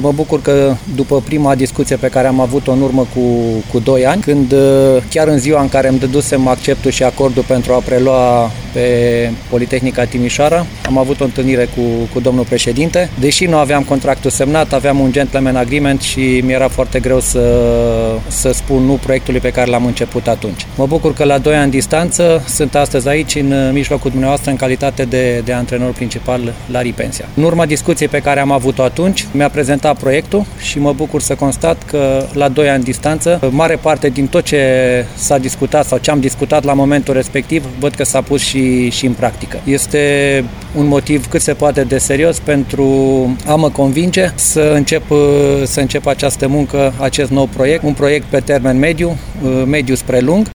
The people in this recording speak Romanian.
Mă bucur că după prima discuție pe care am avut-o în urmă cu 2 ani, când chiar în ziua în care îmi dădusem acceptul și acordul pentru a prelua pe Politehnica Timișoara, am avut o întâlnire cu domnul președinte. Deși nu aveam contractul semnat, aveam un gentleman agreement și mi-era foarte greu să spun nu proiectului pe care l-am început atunci. Mă bucur că la 2 ani distanță sunt astăzi aici, în mijlocul dumneavoastră, în calitate de antrenor principal la Ripensia. În urma discuției pe care am avut-o atunci, mi-a prezentat proiectul și mă bucur să constat că la 2 ani distanță, mare parte din tot ce s-a discutat sau ce am discutat la momentul respectiv, văd că s-a pus și în practică. Este un motiv cât se poate de serios pentru a mă convinge să încep această muncă, acest nou proiect, un proiect pe termen mediu spre lung.